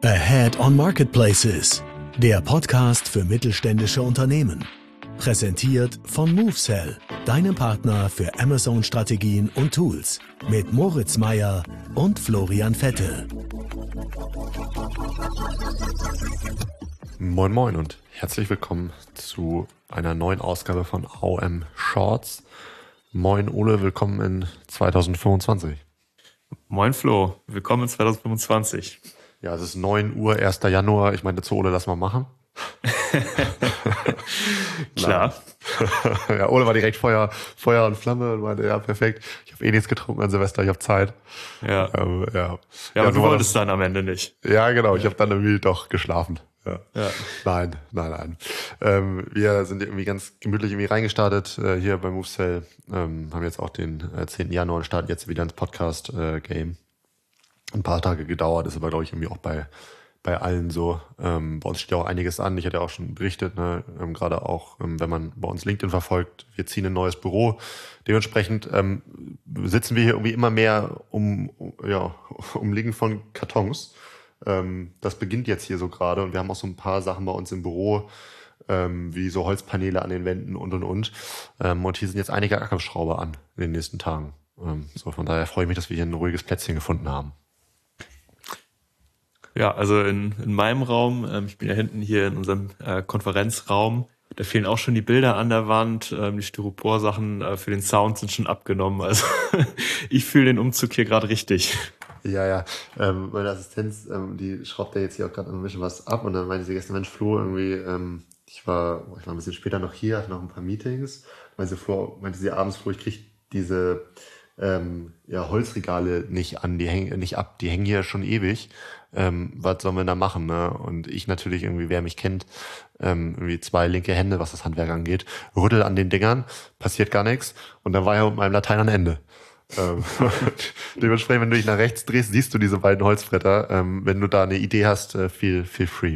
Ahead on Marketplaces, der Podcast für mittelständische Unternehmen. Präsentiert von MoveSell, deinem Partner für Amazon-Strategien und Tools. Mit Moritz Meyer und Florian Vettel. Moin Moin und herzlich willkommen zu einer neuen Ausgabe von AOM Shorts. Moin Ole, willkommen in 2025. Moin Flo, willkommen in 2025. Ja, es ist 9 Uhr, 1. Januar. Ich meinte zu Ole, lass mal machen. Klar. Ja, Ole war direkt Feuer und Flamme und meinte, ja, perfekt. Ich habe nichts getrunken an Silvester, ich habe Zeit. Ja. Ja, aber so du wolltest dann am Ende nicht. Ja, genau. Ich habe dann irgendwie doch geschlafen. Ja. Nein. Wir sind irgendwie ganz gemütlich irgendwie reingestartet hier bei MoveSell. Haben jetzt auch den 10. Januar und starten jetzt wieder ins Podcast-Game. Ein paar Tage gedauert, ist aber, glaube ich, irgendwie auch bei allen so. Bei uns steht ja auch einiges an. Ich hatte ja auch schon berichtet, ne? Gerade auch, wenn man bei uns LinkedIn verfolgt, wir ziehen ein neues Büro. Dementsprechend sitzen wir hier irgendwie immer mehr umliegen von Kartons. Das beginnt jetzt hier so gerade und wir haben auch so ein paar Sachen bei uns im Büro, wie so Holzpaneele an den Wänden und. Und hier sind jetzt einige Akkuschrauber an in den nächsten Tagen. So von daher freue ich mich, dass wir hier ein ruhiges Plätzchen gefunden haben. Ja, also in meinem Raum, ich bin ja hinten hier in unserem Konferenzraum, da fehlen auch schon die Bilder an der Wand, die Styropor-Sachen für den Sound sind schon abgenommen, also ich fühle den Umzug hier gerade richtig. Ja, meine Assistenz, die schraubt ja jetzt hier auch gerade ein bisschen was ab und dann meinte sie gestern, Mensch Flo, irgendwie, ich war ein bisschen später noch hier, hatte noch ein paar Meetings, meinte sie abends, Flo, ich kriege diese Holzregale nicht an, die hängen nicht ab, die hängen hier schon ewig. Was sollen wir da machen, ne? Und ich natürlich irgendwie, wer mich kennt, irgendwie 2 linke Hände, was das Handwerk angeht, rüttel an den Dingern, passiert gar nichts und dann war ja mit meinem Latein am Ende. Dementsprechend, wenn du dich nach rechts drehst, siehst du diese beiden Holzbretter. Wenn du da eine Idee hast, feel free.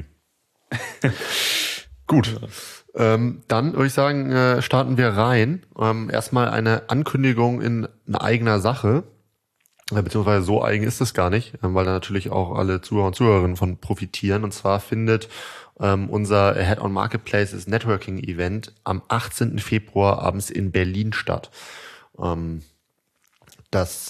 Gut. Dann würde ich sagen, starten wir rein. Erstmal eine Ankündigung in eigener Sache. Beziehungsweise so eigen ist es gar nicht, weil da natürlich auch alle Zuhörer und Zuhörerinnen von profitieren. Und zwar findet unser Ahead on Marketplaces Networking Event am 18. Februar abends in Berlin statt. Das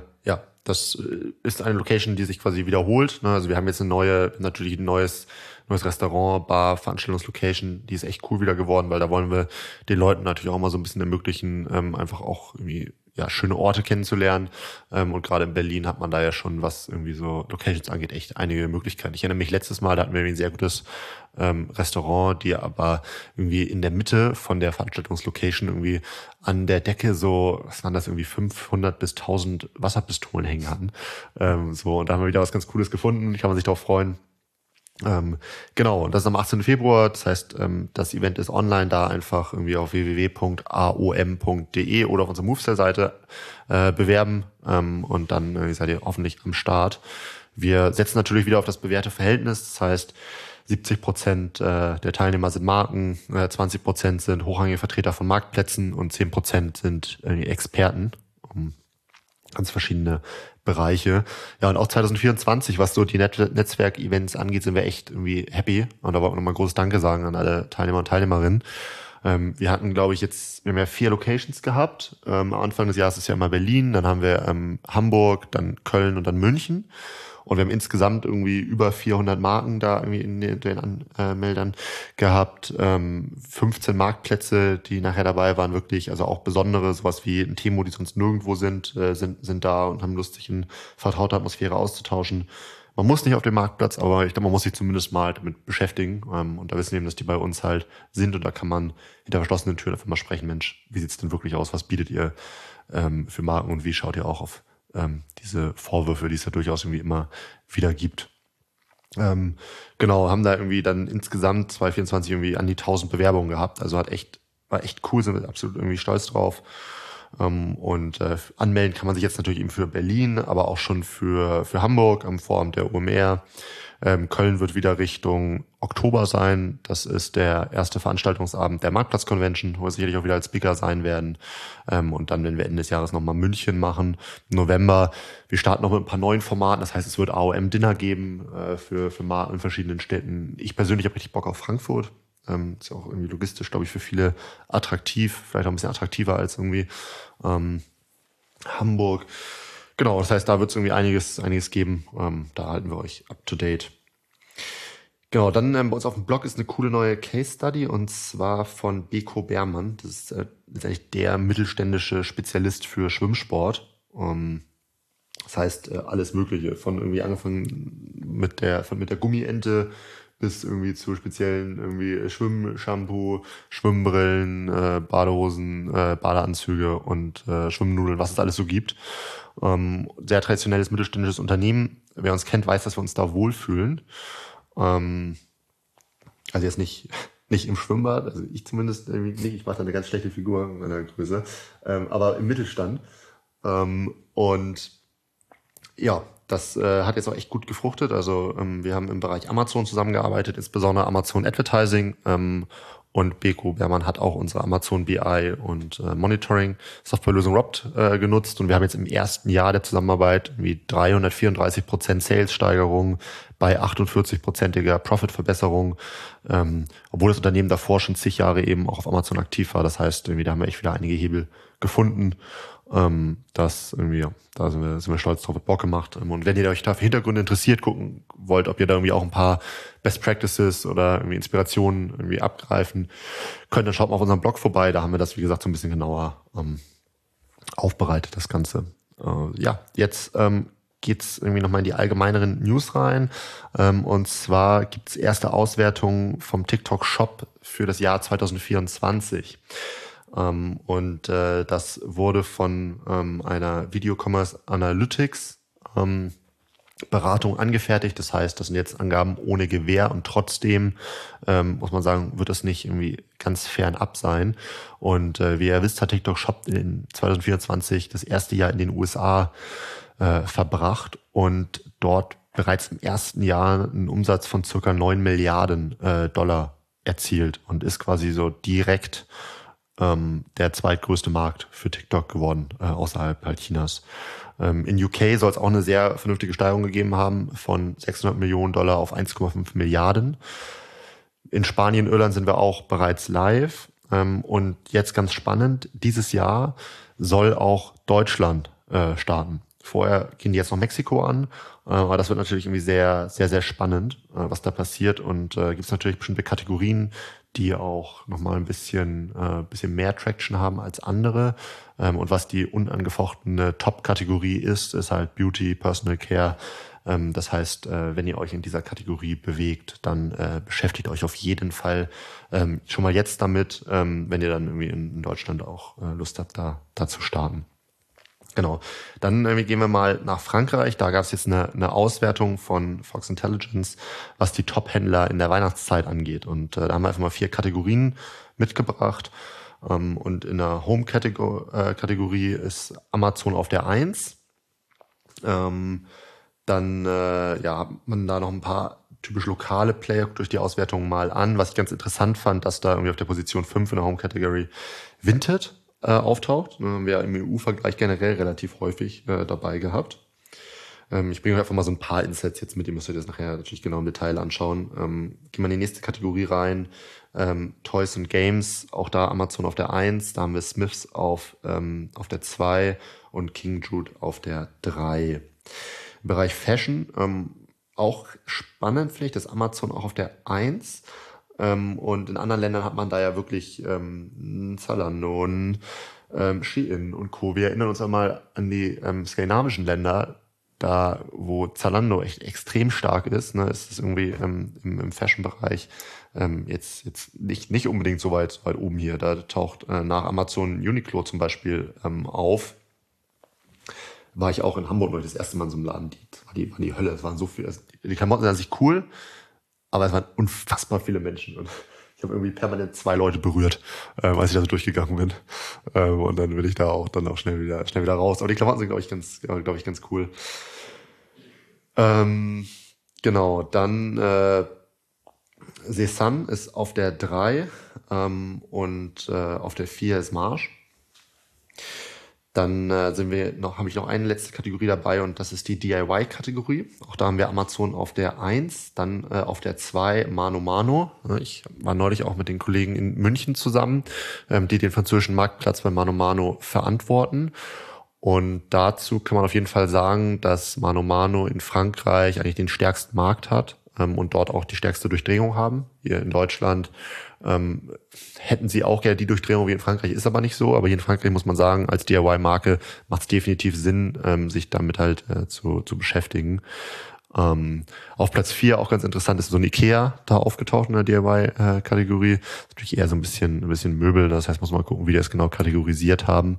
ist eine Location, die sich quasi wiederholt. Also wir haben jetzt ein neues Restaurant, Bar, Veranstaltungslocation, die ist echt cool wieder geworden, weil da wollen wir den Leuten natürlich auch mal so ein bisschen ermöglichen, einfach auch irgendwie schöne Orte kennenzulernen. Und gerade in Berlin hat man da ja schon, was irgendwie so Locations angeht, echt einige Möglichkeiten. Ich erinnere mich letztes Mal, da hatten wir ein sehr gutes Restaurant, die aber irgendwie in der Mitte von der Veranstaltungslocation irgendwie an der Decke so, was waren das, irgendwie 500 bis 1000 Wasserpistolen hängen hatten. Und da haben wir wieder was ganz Cooles gefunden. Kann man sich darauf freuen. Genau, und das ist am 18. Februar, das heißt, das Event ist online, da einfach irgendwie auf www.aom.de oder auf unserer MoveSell-Seite bewerben und dann seid ihr hoffentlich am Start. Wir setzen natürlich wieder auf das bewährte Verhältnis, das heißt 70% der Teilnehmer sind Marken, 20% sind hochrangige Vertreter von Marktplätzen und 10% sind Experten, ganz verschiedene Bereiche. Ja, und auch 2024, was so die Netzwerk-Events angeht, sind wir echt irgendwie happy. Und da wollen wir nochmal ein großes Danke sagen an alle Teilnehmer und Teilnehmerinnen. Wir hatten, glaube ich, wir haben ja 4 Locations gehabt. Am Anfang des Jahres ist ja immer Berlin, dann haben wir Hamburg, dann Köln und dann München. Und wir haben insgesamt irgendwie über 400 Marken da irgendwie in den Anmeldern gehabt. 15 Marktplätze, die nachher dabei waren, wirklich, also auch besondere, sowas wie ein Temo, die sonst nirgendwo sind da und haben Lust, sich in vertrauter Atmosphäre auszutauschen. Man muss nicht auf dem Marktplatz, aber ich glaube, man muss sich zumindest mal damit beschäftigen. Und da wissen wir eben, dass die bei uns halt sind und da kann man hinter verschlossenen Türen einfach mal sprechen. Mensch, wie sieht's denn wirklich aus? Was bietet ihr für Marken und wie schaut ihr auch auf diese Vorwürfe, die es ja durchaus irgendwie immer wieder gibt. Genau, haben da irgendwie dann insgesamt 2024 irgendwie an die 1000 Bewerbungen gehabt. Also war echt cool, sind wir absolut irgendwie stolz drauf. Und anmelden kann man sich jetzt natürlich eben für Berlin, aber auch schon für Hamburg am Vorabend der OMR. Köln wird wieder Richtung Oktober sein. Das ist der erste Veranstaltungsabend der Marktplatz-Convention, wo wir sicherlich auch wieder als Speaker sein werden. Und dann werden wir Ende des Jahres nochmal München machen. Im November, wir starten noch mit ein paar neuen Formaten. Das heißt, es wird AOM-Dinner geben für Marken in verschiedenen Städten. Ich persönlich habe richtig Bock auf Frankfurt. Ist ja auch irgendwie logistisch, glaube ich, für viele attraktiv. Vielleicht auch ein bisschen attraktiver als irgendwie Hamburg. Genau, das heißt, da wird es irgendwie einiges geben. Da halten wir euch up to date. Genau, dann bei uns auf dem Blog ist eine coole neue Case Study und zwar von Beko Beermann. Das ist letztendlich der mittelständische Spezialist für Schwimmsport. Das heißt, alles Mögliche, von irgendwie angefangen mit der Gummiente bis irgendwie zu speziellen irgendwie Schwimmshampoo, Schwimmbrillen, Badehosen, Badeanzüge und Schwimmnudeln, was es alles so gibt. Sehr traditionelles mittelständisches Unternehmen. Wer uns kennt, weiß, dass wir uns da wohlfühlen. Also jetzt nicht im Schwimmbad, also ich zumindest irgendwie nicht. Ich mache da eine ganz schlechte Figur in meiner Größe, aber im Mittelstand. Und ja, das hat jetzt auch echt gut gefruchtet. Also wir haben im Bereich Amazon zusammengearbeitet, insbesondere Amazon Advertising. Und Beko Beermann hat auch unsere Amazon BI und Monitoring Softwarelösung Robt genutzt. Und wir haben jetzt im ersten Jahr der Zusammenarbeit irgendwie 334% Sales-Steigerung bei 48%iger Profit-Verbesserung, obwohl das Unternehmen davor schon zig Jahre eben auch auf Amazon aktiv war. Das heißt, irgendwie, da haben wir echt wieder einige Hebel gefunden. Das irgendwie, ja, da sind wir stolz drauf, hat Bock gemacht. Und wenn ihr euch da für Hintergründe interessiert, gucken wollt, ob ihr da irgendwie auch ein paar Best Practices oder irgendwie Inspirationen irgendwie abgreifen könnt, dann schaut mal auf unserem Blog vorbei. Da haben wir das, wie gesagt, so ein bisschen genauer aufbereitet, das Ganze. Ja, jetzt geht's irgendwie nochmal in die allgemeineren News rein. Und zwar gibt's erste Auswertungen vom TikTok Shop für das Jahr 2024. Und das wurde von einer Video Commerce Analytics Beratung angefertigt. Das heißt, das sind jetzt Angaben ohne Gewähr und trotzdem, muss man sagen, wird das nicht irgendwie ganz fernab sein. Und wie ihr wisst, hat TikTok Shop in 2024 das erste Jahr in den USA verbracht und dort bereits im ersten Jahr einen Umsatz von circa 9 Milliarden Dollar erzielt und ist quasi so direkt der zweitgrößte Markt für TikTok geworden, außerhalb halt Chinas. In UK soll es auch eine sehr vernünftige Steigerung gegeben haben von 600 Millionen Dollar auf 1,5 Milliarden. In Spanien, Irland sind wir auch bereits live. Und jetzt ganz spannend, dieses Jahr soll auch Deutschland starten. Vorher ging jetzt noch Mexiko an, aber das wird natürlich irgendwie sehr, sehr, sehr spannend, was da passiert. Und gibt es natürlich bestimmte Kategorien, die auch nochmal ein bisschen mehr Traction haben als andere. Und was die unangefochtene Top-Kategorie ist halt Beauty, Personal Care. Das heißt, wenn ihr euch in dieser Kategorie bewegt, dann beschäftigt euch auf jeden Fall schon mal jetzt damit, wenn ihr dann irgendwie in Deutschland auch Lust habt, da zu starten. Genau. Dann gehen wir mal nach Frankreich. Da gab es jetzt eine Auswertung von Fox Intelligence, was die Top-Händler in der Weihnachtszeit angeht. Und da haben wir einfach mal 4 Kategorien mitgebracht. Und in der Home-Kategorie ist Amazon auf der 1. Dann hat man da noch ein paar typisch lokale Player durch die Auswertung mal an. Was ich ganz interessant fand, dass da irgendwie auf der Position 5 in der Home-Kategorie Vinted auftaucht. Haben wir im EU-Vergleich generell relativ häufig dabei gehabt. Ich bringe euch einfach mal so ein paar Insights jetzt mit, ihr müsst euch das nachher natürlich genau im Detail anschauen. Gehen wir in die nächste Kategorie rein. Toys and Games, auch da Amazon auf der 1, da haben wir Smiths auf der 2 und King Jude auf der 3. Im Bereich Fashion, auch spannend finde ich, dass Amazon auch auf der 1. Und in anderen Ländern hat man da ja wirklich Zalando und Shein und Co. Wir erinnern uns einmal an die skandinavischen Länder, da wo Zalando echt extrem stark ist. Ne, ist es irgendwie im Fashion-Bereich jetzt nicht unbedingt so weit oben hier. Da taucht nach Amazon Uniqlo zum Beispiel auf. War ich auch in Hamburg noch das erste Mal in so einem Laden. War die Hölle. Es waren so viele. Die Klamotten sind an sich cool, aber es waren unfassbar viele Menschen. Und ich habe irgendwie permanent 2 Leute berührt, als ich da so durchgegangen bin. Und dann bin ich da auch dann auch schnell wieder raus. Aber die Klamotten sind, glaube ich, ganz cool. Genau, dann Cézanne ist auf der 3 und auf der 4 ist Marsch. Dann habe ich noch eine letzte Kategorie dabei und das ist die DIY-Kategorie. Auch da haben wir Amazon auf der 1, dann auf der 2 Mano Mano. Ich war neulich auch mit den Kollegen in München zusammen, die den französischen Marktplatz bei Mano Mano verantworten. Und dazu kann man auf jeden Fall sagen, dass Mano Mano in Frankreich eigentlich den stärksten Markt hat und dort auch die stärkste Durchdringung haben. Hier in Deutschland hätten sie auch gerne die Durchdringung wie in Frankreich, ist aber nicht so. Aber hier in Frankreich muss man sagen, als DIY-Marke macht es definitiv Sinn, sich damit halt zu beschäftigen. Auf Platz 4 auch ganz interessant ist so ein Ikea da aufgetaucht in der DIY-Kategorie. Natürlich eher so ein bisschen Möbel, das heißt, muss man mal gucken, wie die das genau kategorisiert haben.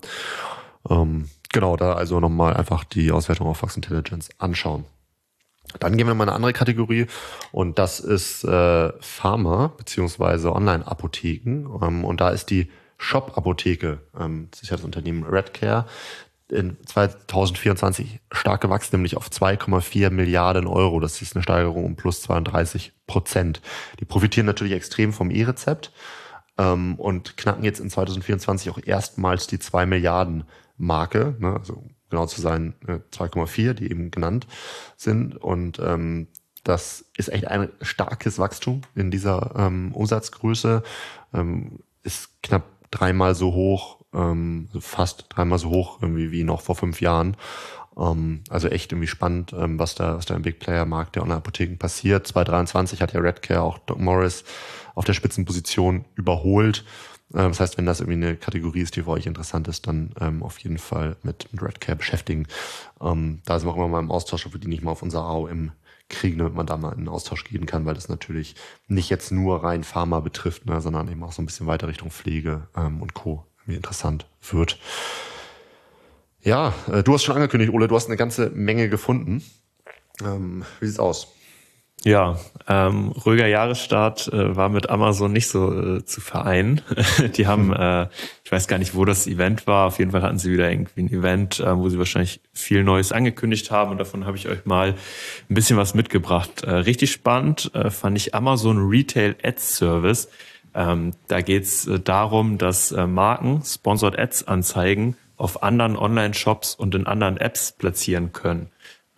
Genau, da also nochmal einfach die Auswertung auf Fox Intelligence anschauen. Dann gehen wir mal in eine andere Kategorie und das ist Pharma beziehungsweise Online-Apotheken und da ist die Shop-Apotheke, das ist ja das Unternehmen Redcare, in 2024 stark gewachsen, nämlich auf 2,4 Milliarden Euro. Das ist eine Steigerung um plus 32%. Die profitieren natürlich extrem vom E-Rezept und knacken jetzt in 2024 auch erstmals die 2 Milliarden Marke, ne, also genau zu sein 2,4, die eben genannt sind. Und das ist echt ein starkes Wachstum in dieser Umsatzgröße. Ist knapp 3-mal so hoch, fast 3-mal so hoch irgendwie wie noch vor 5 Jahren. Also echt irgendwie spannend, was da im Big Player Markt der Online-Apotheken passiert. 2023 hat ja Redcare auch Doc Morris auf der Spitzenposition überholt. Das heißt, wenn das irgendwie eine Kategorie ist, die für euch interessant ist, dann auf jeden Fall mit Redcare beschäftigen. Da sind wir auch immer mal im Austausch, ob wir die nicht mal auf unser AOM kriegen, damit man da mal in den Austausch gehen kann, weil das natürlich nicht jetzt nur rein Pharma betrifft, ne, sondern eben auch so ein bisschen weiter Richtung Pflege und Co. irgendwie interessant wird. Ja, du hast schon angekündigt, Ole, du hast eine ganze Menge gefunden. Wie sieht's aus? Ja, ruhiger Jahresstart war mit Amazon nicht so zu vereinen. Die haben, ich weiß gar nicht, wo das Event war, auf jeden Fall hatten sie wieder irgendwie ein Event, wo sie wahrscheinlich viel Neues angekündigt haben und davon habe ich euch mal ein bisschen was mitgebracht. Richtig spannend fand ich Amazon Retail Ads Service. Da geht's darum, dass Marken Sponsored Ads Anzeigen auf anderen Online-Shops und in anderen Apps platzieren können.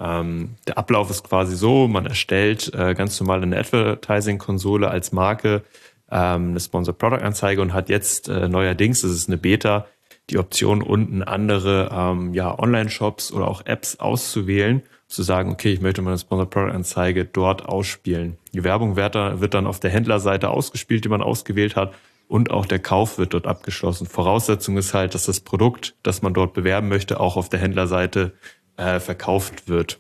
Der Ablauf ist quasi so, man erstellt ganz normal eine Advertising-Konsole als Marke, eine Sponsored Product Anzeige und hat jetzt neuerdings, das ist eine Beta, die Option unten andere Online-Shops oder auch Apps auszuwählen, zu sagen, okay, ich möchte meine Sponsored Product Anzeige dort ausspielen. Die Werbung wird dann auf der Händlerseite ausgespielt, die man ausgewählt hat, und auch der Kauf wird dort abgeschlossen. Voraussetzung ist halt, dass das Produkt, das man dort bewerben möchte, auch auf der Händlerseite verkauft wird.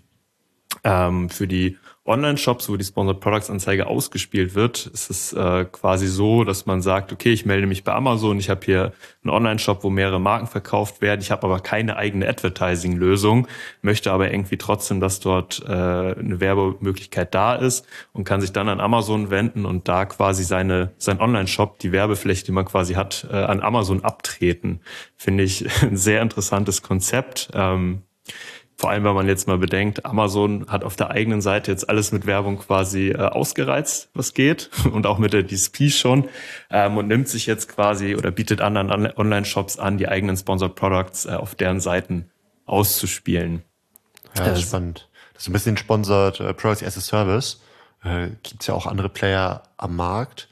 Für die Online-Shops, wo die Sponsored Products Anzeige ausgespielt wird, ist es quasi so, dass man sagt, okay, ich melde mich bei Amazon, ich habe hier einen Online-Shop, wo mehrere Marken verkauft werden, ich habe aber keine eigene Advertising-Lösung, möchte aber irgendwie trotzdem, dass dort eine Werbemöglichkeit da ist und kann sich dann an Amazon wenden und da quasi sein Online-Shop, die Werbefläche, die man quasi hat, an Amazon abtreten. Finde ich ein sehr interessantes Konzept. Vor allem, wenn man jetzt mal bedenkt, Amazon hat auf der eigenen Seite jetzt alles mit Werbung quasi ausgereizt, was geht, und auch mit der DSP schon, und nimmt sich jetzt quasi oder bietet anderen Online-Shops an, die eigenen Sponsored Products auf deren Seiten auszuspielen. Ja, das ist spannend. Das ist ein bisschen Sponsored Products as a Service. Gibt's ja auch andere Player am Markt.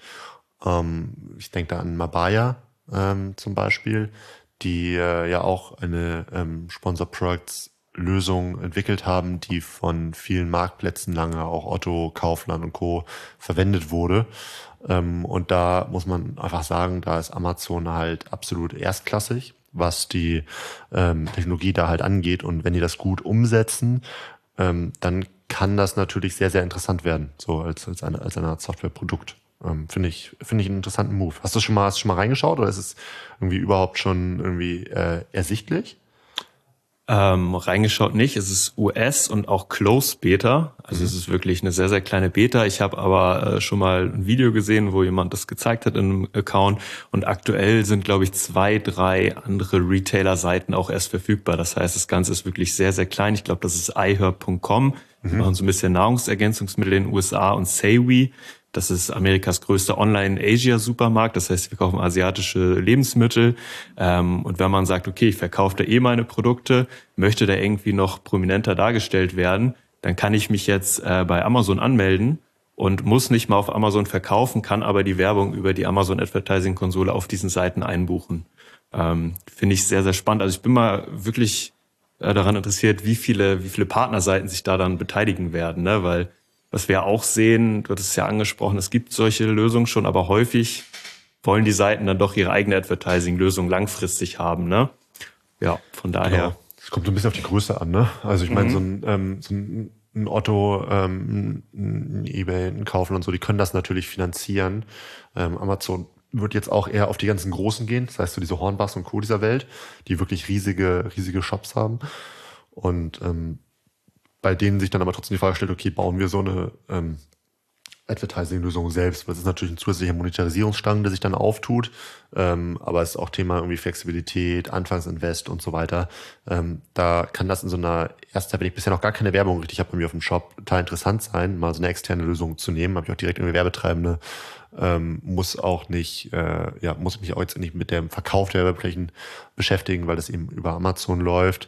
Ich denke da an Mabaya zum Beispiel, die ja auch eine Sponsored Products Lösung entwickelt haben, die von vielen Marktplätzen lange, auch Otto, Kaufland und Co. verwendet wurde. Und da muss man einfach sagen, da ist Amazon halt absolut erstklassig, was die Technologie da halt angeht. Und wenn die das gut umsetzen, dann kann das natürlich sehr, sehr interessant werden, so als eine Art Softwareprodukt. Finde ich einen interessanten Move. Hast du schon mal reingeschaut oder ist es irgendwie überhaupt schon irgendwie ersichtlich? Reingeschaut nicht. Es ist US und auch Closed Beta. Also es ist wirklich eine sehr, sehr kleine Beta. Ich habe aber schon mal ein Video gesehen, wo jemand das gezeigt hat in einem Account. Und aktuell sind, glaube ich, 2, 3 andere Retailer-Seiten auch erst verfügbar. Das heißt, das Ganze ist wirklich sehr, sehr klein. Ich glaube, das ist iHerb.com. Die machen so ein bisschen Nahrungsergänzungsmittel in den USA, und Saywe. Das ist Amerikas größter Online-Asia-Supermarkt. Das heißt, wir kaufen asiatische Lebensmittel. Und wenn man sagt, okay, ich verkaufe da meine Produkte, möchte da irgendwie noch prominenter dargestellt werden, dann kann ich mich jetzt bei Amazon anmelden und muss nicht mal auf Amazon verkaufen, kann aber die Werbung über die Amazon Advertising Konsole auf diesen Seiten einbuchen. Finde ich sehr, sehr spannend. Also ich bin mal wirklich daran interessiert, wie viele Partnerseiten sich da dann beteiligen werden, ne? Weil was wir auch sehen, du hattest es ja angesprochen, es gibt solche Lösungen schon, aber häufig wollen die Seiten dann doch ihre eigene Advertising-Lösung langfristig haben, ne? Ja, von daher. Es kommt so ein bisschen auf die Größe an, ne? Also ich meine, so ein Otto, ein eBay, ein Kaufland und so, die können das natürlich finanzieren. Amazon wird jetzt auch eher auf die ganzen Großen gehen, das heißt so diese Hornbachs und Co. dieser Welt, die wirklich riesige Shops haben. Und bei denen sich dann aber trotzdem die Frage stellt, okay, bauen wir so eine Advertising-Lösung selbst? Weil es ist natürlich ein zusätzlicher Monetarisierungsstrang, der sich dann auftut, aber es ist auch Thema irgendwie Flexibilität, Anfangsinvest und so weiter. Da kann das in so einer ersten, wenn ich bisher noch gar keine Werbung richtig habe bei mir auf dem Shop, total interessant sein, mal so eine externe Lösung zu nehmen. Habe ich auch direkt irgendwie Werbetreibende, muss mich auch jetzt nicht mit dem Verkauf der Werbeflächen beschäftigen, weil das eben über Amazon läuft.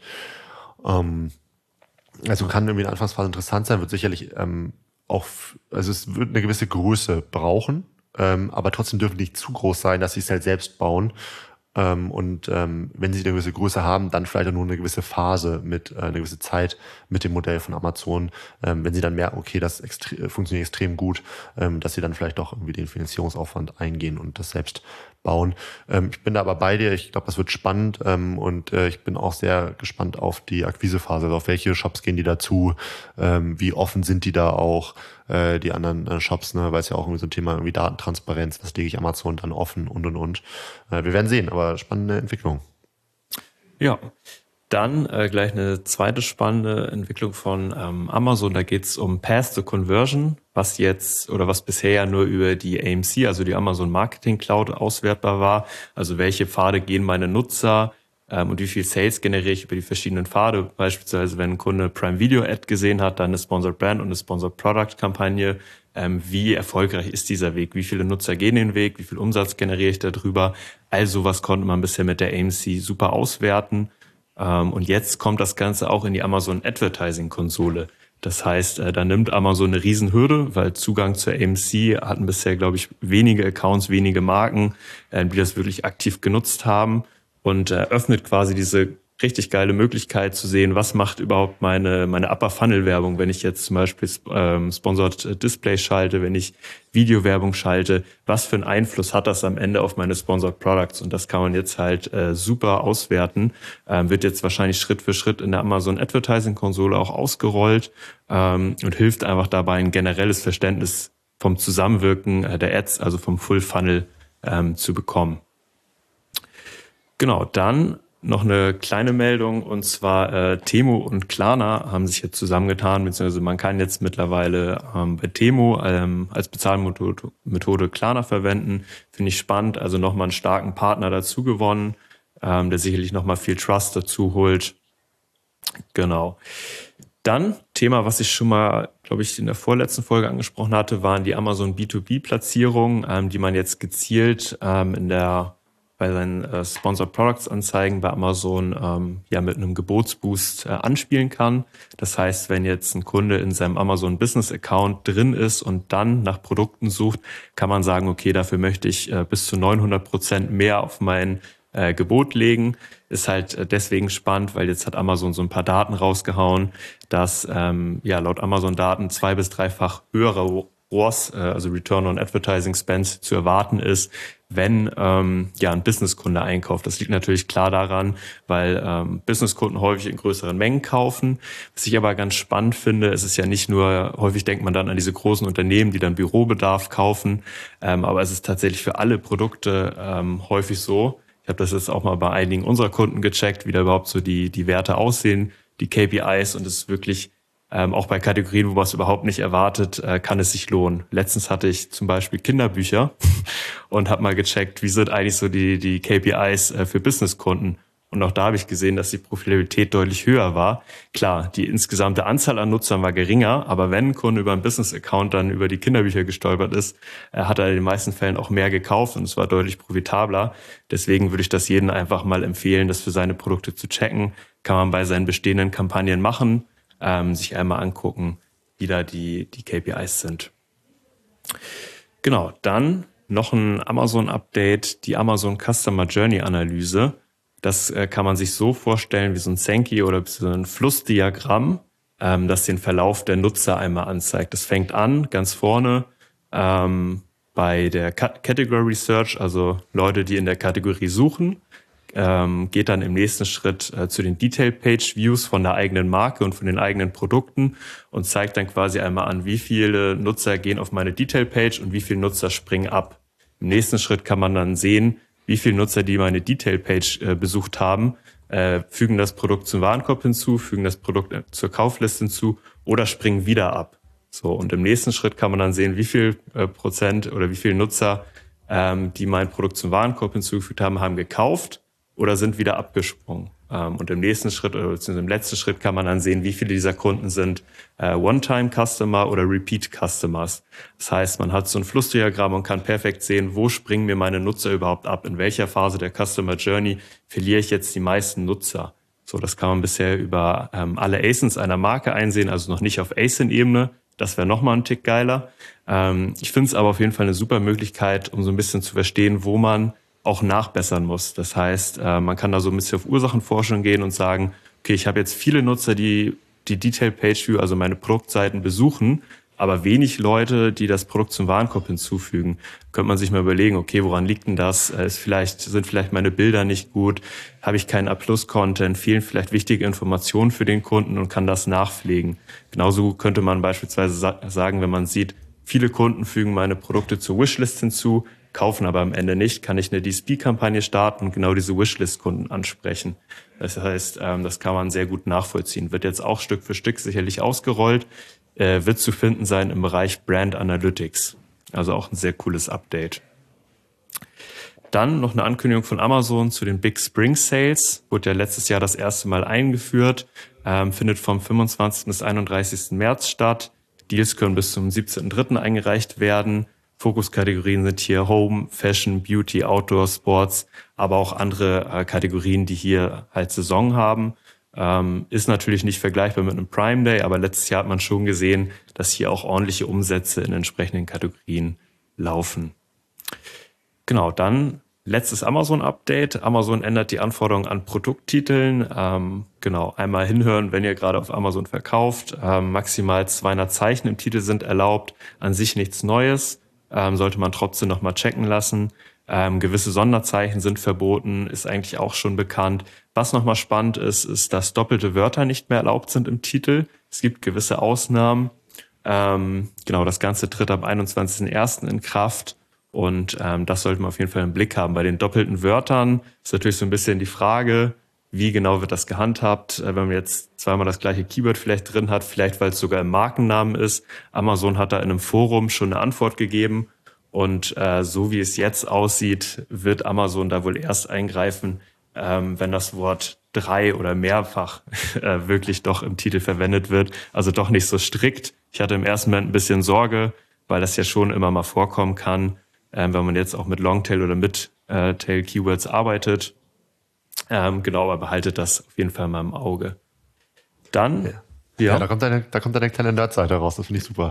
Also kann irgendwie in der Anfangsphase interessant sein, wird sicherlich also es wird eine gewisse Größe brauchen, aber trotzdem dürfen die nicht zu groß sein, dass sie es halt selbst bauen. Und wenn sie eine gewisse Größe haben, dann vielleicht auch nur eine gewisse Phase eine gewisse Zeit mit dem Modell von Amazon. Wenn sie dann merken, okay, das funktioniert extrem gut, dass sie dann vielleicht doch irgendwie den Finanzierungsaufwand eingehen und das selbst bauen. Ich bin da aber bei dir. Ich glaube, das wird spannend und ich bin auch sehr gespannt auf die Akquisephase. Also auf welche Shops gehen die dazu? Wie offen sind die da auch? Die anderen Shops, ne, weil es ja auch irgendwie so ein Thema irgendwie Datentransparenz, das lege ich Amazon dann offen und. Wir werden sehen, aber spannende Entwicklung. Ja, dann gleich eine zweite spannende Entwicklung von Amazon. Da geht es um Path to Conversion, was bisher ja nur über die AMC, also die Amazon Marketing Cloud, auswertbar war. Also welche Pfade gehen meine Nutzer und wie viel Sales generiere ich über die verschiedenen Pfade. Beispielsweise, wenn ein Kunde Prime Video Ad gesehen hat, dann eine Sponsored Brand und eine Sponsored Product Kampagne. Wie erfolgreich ist dieser Weg? Wie viele Nutzer gehen den Weg? Wie viel Umsatz generiere ich darüber? All sowas konnte man bisher mit der AMC super auswerten. Und jetzt kommt das Ganze auch in die Amazon Advertising Konsole. Das heißt, da nimmt Amazon eine Riesenhürde, weil Zugang zur AMC hatten bisher, glaube ich, wenige Accounts, wenige Marken, die das wirklich aktiv genutzt haben, und öffnet quasi diese richtig geile Möglichkeit zu sehen, was macht überhaupt meine Upper-Funnel-Werbung, wenn ich jetzt zum Beispiel Sponsored Display schalte, wenn ich Videowerbung schalte, was für einen Einfluss hat das am Ende auf meine Sponsored Products? Und das kann man jetzt halt super auswerten, wird jetzt wahrscheinlich Schritt für Schritt in der Amazon Advertising Konsole auch ausgerollt und hilft einfach dabei, ein generelles Verständnis vom Zusammenwirken der Ads, also vom Full Funnel zu bekommen. Genau, dann noch eine kleine Meldung, und zwar Temu und Klarna haben sich jetzt zusammengetan, beziehungsweise man kann jetzt mittlerweile bei Temu als Bezahlmethode Klarna verwenden. Finde ich spannend, also nochmal einen starken Partner dazu gewonnen, der sicherlich nochmal viel Trust dazu holt. Genau. Dann Thema, was ich schon mal, glaube ich, in der vorletzten Folge angesprochen hatte, waren die Amazon B2B-Platzierungen, die man jetzt gezielt bei seinen Sponsored Products Anzeigen bei Amazon mit einem Gebotsboost anspielen kann. Das heißt, wenn jetzt ein Kunde in seinem Amazon Business Account drin ist und dann nach Produkten sucht, kann man sagen, okay, dafür möchte ich bis zu 900% mehr auf mein Gebot legen. Ist halt deswegen spannend, weil jetzt hat Amazon so ein paar Daten rausgehauen, dass laut Amazon-Daten 2- bis 3-fach höhere ROAS, also Return on Advertising Spend, zu erwarten ist, wenn ein Businesskunde einkauft. Das liegt natürlich klar daran, weil Businesskunden häufig in größeren Mengen kaufen. Was ich aber ganz spannend finde, es ist ja nicht nur, häufig denkt man dann an diese großen Unternehmen, die dann Bürobedarf kaufen, aber es ist tatsächlich für alle Produkte häufig so. Ich Ich habe das jetzt auch mal bei einigen unserer Kunden gecheckt, wie da überhaupt so die Werte aussehen, die KPIs, und es ist wirklich auch bei Kategorien, wo man es überhaupt nicht erwartet, kann es sich lohnen. Letztens hatte ich zum Beispiel Kinderbücher und habe mal gecheckt, wie sind eigentlich so die KPIs für Businesskunden. Und auch da habe ich gesehen, dass die Profitabilität deutlich höher war. Klar, die insgesamte Anzahl an Nutzern war geringer, aber wenn ein Kunde über einen Business-Account dann über die Kinderbücher gestolpert ist, hat er in den meisten Fällen auch mehr gekauft und es war deutlich profitabler. Deswegen würde ich das jedem einfach mal empfehlen, das für seine Produkte zu checken. Kann man bei seinen bestehenden Kampagnen machen, sich einmal angucken, wie da die KPIs sind. Genau, dann noch ein Amazon-Update, die Amazon Customer Journey Analyse. Das kann man sich so vorstellen wie so ein Sankey oder so ein Flussdiagramm, das den Verlauf der Nutzer einmal anzeigt. Das fängt an ganz vorne bei der Category Search, also Leute, die in der Kategorie suchen, geht dann im nächsten Schritt zu den Detail-Page-Views von der eigenen Marke und von den eigenen Produkten und zeigt dann quasi einmal an, wie viele Nutzer gehen auf meine Detail-Page und wie viele Nutzer springen ab. Im nächsten Schritt kann man dann sehen, wie viele Nutzer, die meine Detail-Page besucht haben, fügen das Produkt zum Warenkorb hinzu, fügen das Produkt zur Kaufliste hinzu oder springen wieder ab. So, und im nächsten Schritt kann man dann sehen, wie viel Prozent oder wie viele Nutzer, die mein Produkt zum Warenkorb hinzugefügt haben, haben gekauft oder sind wieder abgesprungen. Und im nächsten Schritt oder beziehungsweise im letzten Schritt kann man dann sehen, wie viele dieser Kunden sind One-Time-Customer oder Repeat-Customers. Das heißt, man hat so ein Flussdiagramm und kann perfekt sehen, wo springen mir meine Nutzer überhaupt ab, in welcher Phase der Customer Journey verliere ich jetzt die meisten Nutzer. So, das kann man bisher über alle ASINs einer Marke einsehen, also noch nicht auf ASIN-Ebene. Das wäre nochmal ein Tick geiler. Ich finde es aber auf jeden Fall eine super Möglichkeit, um so ein bisschen zu verstehen, wo man auch nachbessern muss. Das heißt, man kann da so ein bisschen auf Ursachenforschung gehen und sagen, okay, ich habe jetzt viele Nutzer, die Detail Page View, also meine Produktseiten besuchen, aber wenig Leute, die das Produkt zum Warenkorb hinzufügen. Könnte man sich mal überlegen, okay, woran liegt denn das? Sind vielleicht meine Bilder nicht gut? Habe ich keinen A+-Content? Fehlen vielleicht wichtige Informationen für den Kunden und kann das nachpflegen? Genauso könnte man beispielsweise sagen, wenn man sieht, viele Kunden fügen meine Produkte zur Wishlist hinzu, kaufen aber am Ende nicht, kann ich eine DSP-Kampagne starten und genau diese Wishlist-Kunden ansprechen. Das heißt, das kann man sehr gut nachvollziehen. Wird jetzt auch Stück für Stück sicherlich ausgerollt, wird zu finden sein im Bereich Brand Analytics. Also auch ein sehr cooles Update. Dann noch eine Ankündigung von Amazon zu den Big Spring Sales. Wurde ja letztes Jahr das erste Mal eingeführt, findet vom 25. bis 31. März statt. Deals können bis zum 17.3. eingereicht werden. Fokuskategorien sind hier Home, Fashion, Beauty, Outdoor, Sports, aber auch andere Kategorien, die hier halt Saison haben. Ist natürlich nicht vergleichbar mit einem Prime Day, aber letztes Jahr hat man schon gesehen, dass hier auch ordentliche Umsätze in entsprechenden Kategorien laufen. Genau, dann letztes Amazon-Update. Amazon ändert die Anforderungen an Produkttiteln. Genau, einmal hinhören, wenn ihr gerade auf Amazon verkauft. Maximal 200 Zeichen im Titel sind erlaubt. An sich nichts Neues. Sollte man trotzdem nochmal checken lassen. Gewisse Sonderzeichen sind verboten, ist eigentlich auch schon bekannt. Was nochmal spannend ist, dass doppelte Wörter nicht mehr erlaubt sind im Titel. Es gibt gewisse Ausnahmen. Genau, das Ganze tritt am 21.01. in Kraft. Und das sollte man auf jeden Fall im Blick haben. Bei den doppelten Wörtern ist natürlich so ein bisschen die Frage, wie genau wird das gehandhabt, wenn man jetzt zweimal das gleiche Keyword vielleicht drin hat, vielleicht weil es sogar im Markennamen ist. Amazon hat da in einem Forum schon eine Antwort gegeben und so wie es jetzt aussieht, wird Amazon da wohl erst eingreifen, wenn das Wort 3 oder mehrfach wirklich doch im Titel verwendet wird, also doch nicht so strikt. Ich hatte im ersten Moment ein bisschen Sorge, weil das ja schon immer mal vorkommen kann, wenn man jetzt auch mit Longtail oder Midtail Keywords arbeitet. Genau, aber behaltet das auf jeden Fall mal im Auge. Dann, ja, da kommt deine kleine Nerd-Seite raus, das finde ich super.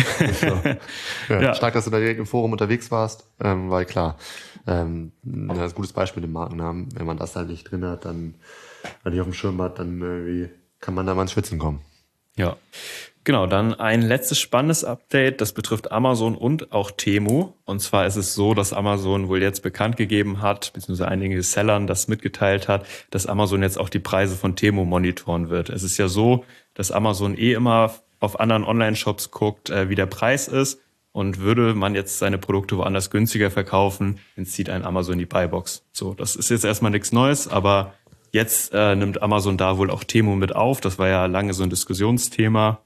Stark, dass du da direkt im Forum unterwegs warst, weil klar, das ist ein gutes Beispiel mit dem Markennamen. Wenn man das halt nicht drin hat, dann nicht auf dem Schirm hat, dann kann man da mal ins Schwitzen kommen. Ja, genau, dann ein letztes spannendes Update, das betrifft Amazon und auch Temu. Und zwar ist es so, dass Amazon wohl jetzt bekannt gegeben hat, beziehungsweise einige Sellern das mitgeteilt hat, dass Amazon jetzt auch die Preise von Temu monitoren wird. Es ist ja so, dass Amazon immer auf anderen Online-Shops guckt, wie der Preis ist Und würde man jetzt seine Produkte woanders günstiger verkaufen, entzieht ein Amazon die Buybox. So, das ist jetzt erstmal nichts Neues, aber jetzt nimmt Amazon da wohl auch Temu mit auf. Das war ja lange so ein Diskussionsthema.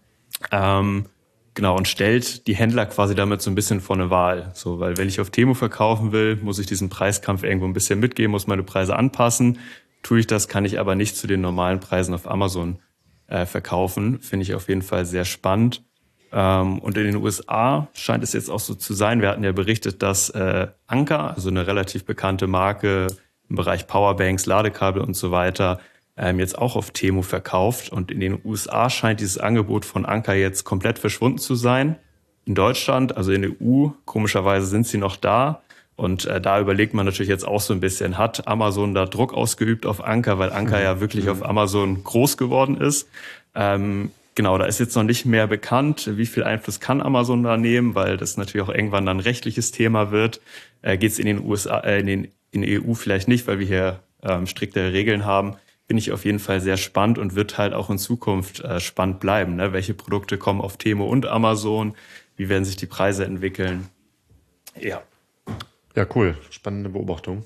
Genau, und stellt die Händler quasi damit so ein bisschen vor eine Wahl. So, weil wenn ich auf Temu verkaufen will, muss ich diesen Preiskampf irgendwo ein bisschen mitgehen, muss meine Preise anpassen. Tue ich das, kann ich aber nicht zu den normalen Preisen auf Amazon verkaufen. Finde ich auf jeden Fall sehr spannend. Und in den USA scheint es jetzt auch so zu sein. Wir hatten ja berichtet, dass Anker, also eine relativ bekannte Marke im Bereich Powerbanks, Ladekabel und so weiter, jetzt auch auf Temu verkauft. Und in den USA scheint dieses Angebot von Anker jetzt komplett verschwunden zu sein. In Deutschland, also in der EU, komischerweise sind sie noch da. Und da überlegt man natürlich jetzt auch so ein bisschen, hat Amazon da Druck ausgeübt auf Anker, weil Anker ja wirklich auf Amazon groß geworden ist. Genau, da ist jetzt noch nicht mehr bekannt, wie viel Einfluss kann Amazon da nehmen, weil das natürlich auch irgendwann dann ein rechtliches Thema wird. Geht es in den USA, in der EU vielleicht nicht, weil wir hier striktere Regeln haben. Finde ich auf jeden Fall sehr spannend und wird halt auch in Zukunft spannend bleiben. Ne? Welche Produkte kommen auf Temu und Amazon? Wie werden sich die Preise entwickeln? Ja. Ja, cool. Spannende Beobachtung.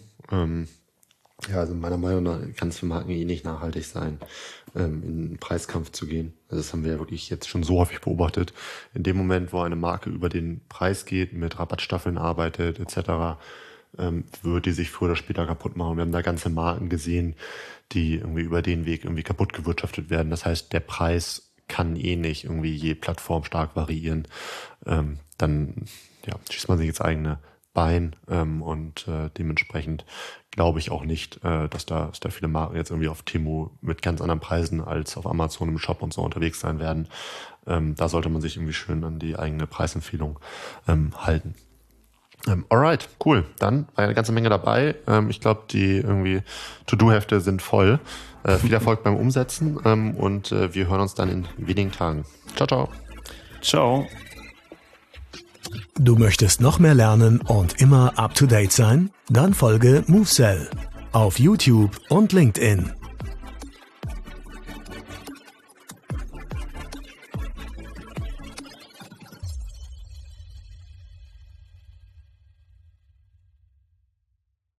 Ja, also meiner Meinung nach kann es für Marken nicht nachhaltig sein, in einen Preiskampf zu gehen. Also das haben wir ja wirklich jetzt schon so häufig beobachtet. In dem Moment, wo eine Marke über den Preis geht, mit Rabattstaffeln arbeitet etc., wird die sich früher oder später kaputt machen. Wir haben da ganze Marken gesehen, die irgendwie über den Weg irgendwie kaputt gewirtschaftet werden. Das heißt, der Preis kann nicht irgendwie je Plattform stark variieren. Dann schießt man sich ins eigene Bein und dementsprechend glaube ich auch nicht, dass da viele Marken jetzt irgendwie auf Temu mit ganz anderen Preisen als auf Amazon im Shop und so unterwegs sein werden. Da sollte man sich irgendwie schön an die eigene Preisempfehlung halten. Alright, cool. Dann war eine ganze Menge dabei. Ich glaube, die irgendwie To-Do-Hefte sind voll. Viel Erfolg beim Umsetzen und wir hören uns dann in wenigen Tagen. Ciao, ciao. Ciao. Du möchtest noch mehr lernen und immer up to date sein? Dann folge MoveSell auf YouTube und LinkedIn.